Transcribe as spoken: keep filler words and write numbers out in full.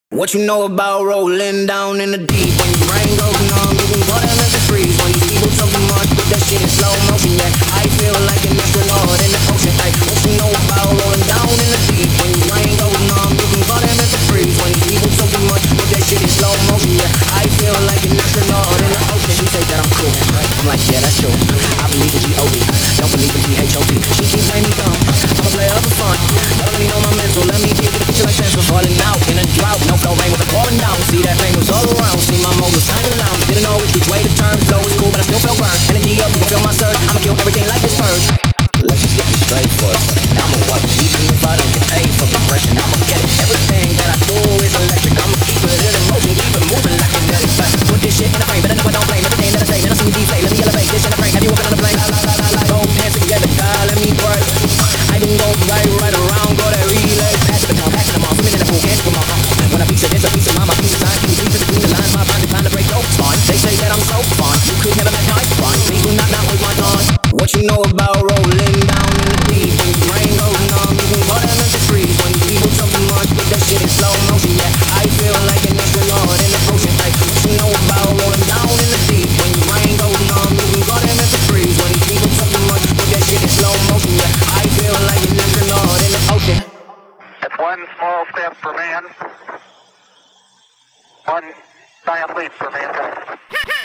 What you know about rolling down in the deep? When your brain goes numb, you can go down and freeze. When these people talk too much, put that shit in slow motion. Yeah, I feel like an astronaut in the ocean. Ay, what you know about rolling down in the deep? When your brain goes numb, you can go down and freeze. When these people talk too much, put that shit in slow motion. Yeah, I feel like an astronaut in the ocean. She say that I'm cool, I'm like, yeah, that's true. I believe in G O D, don't believe in G H O T. She keep playing me dumb, I'm a player for fun. Y'all don't really know my mental, let me give you the picture like pencil. Falling out in a drought, no flow rain with the pouring down. See that rain was all around, see my mode was kinda lounge. Didn't know which way to turn, flow was cool but I still felt burned. Energy up, you can feel my surge, I'ma kill everything like this purge. Let's just get this straight for a second. I'ma walk even if I don't get paid for compression. I'ma get it, everything that I do is electric. I'ma keep it in motion, keep it moving like a kinetic flash. Put this shit in the frame, better know I don't blame everything that I say. Then I see me deflate, let me elevate this in the frame. Have you walking on the plane? La la la la la, go dance together, God, let me break. I can go right, right around, go that relay. Pass the baton, passing them off, swimming in the pool, can't with my mom. When I piece it, it's a piece of mind, my piece of time. Keep it between the lines, my mind inclined to break no spine. They say that I'm so fun, you could never match my fun. Please do not not waste my time. What you know about rolling down in the deep? When your brain goes numb, you can go down and freeze. When people talk too much, put that shit in slow motion. Yeah, I feel like an astronaut in the ocean. Like, what you know about rolling down in the deep? When your brain goes numb, you can go down and freeze. When people talk too much, put that shit in slow motion. Yeah, I feel like an astronaut in the ocean. It's one small step for man, one giant leap for mankind.